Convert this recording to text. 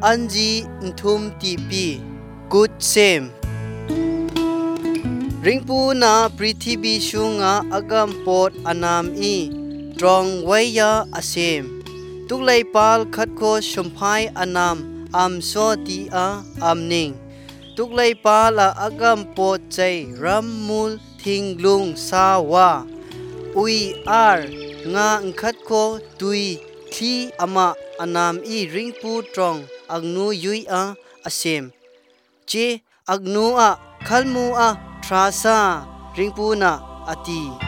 อันจีทุมตีปีกุดเซมริงปูนาปริธิบิชุงาอากามปอดอนามอีตรองไวยาอาเซมตุกไลปาลขัดโคชุมพายอนามอัมโซตีอาอัมนิงตุกไลปาลอากามปอดใจรัมมูลทิงลุงสาวาอุยอาร์งาขัดโคตุยทีอามาอนามอีริงปูตรองอักนูยุยอาเซมเจอักนูคัลมูทราซาริงปูนาอตี